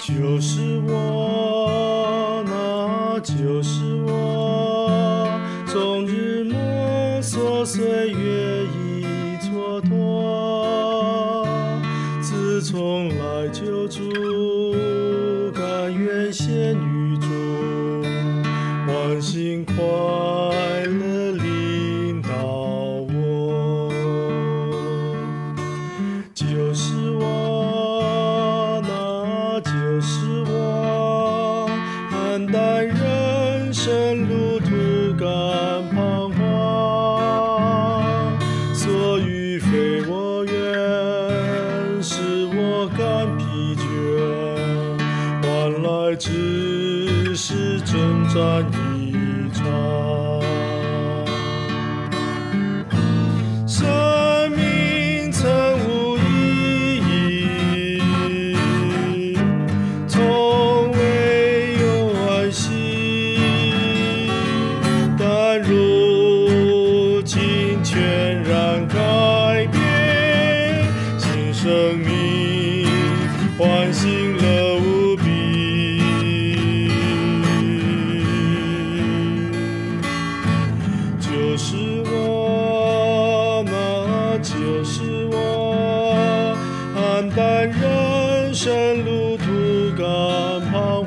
就是我，那就是我，终日摸索岁月已蹉跎。自从来救主，甘愿献与主，欢欣快乐领导我。就是我，那就是我，黯淡人生路途感彷徨，所欲非我愿，使我感疲倦，换来只是征战一场。生命曾无意义，从未有惋惜，但如今全然改变，新生命唤醒了无比。就是我，那就是我，黯淡人生路途感彷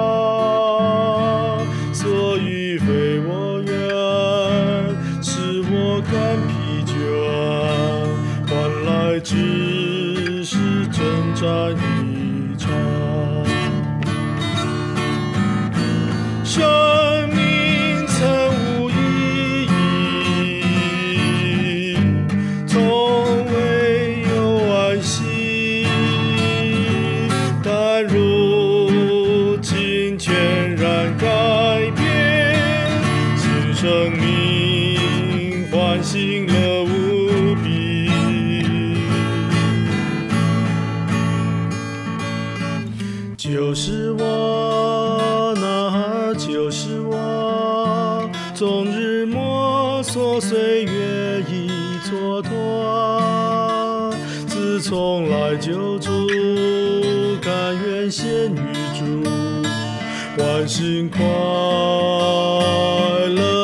徨，所欲非我愿，使我感疲倦，换来只是征战一场。生命曾无意义，从未有惋惜，但如今全然改变，新生命唤醒了无比。就是我，那就是我，终日摸索岁月已蹉跎。自从来救主，甘愿献与主，欢欣快乐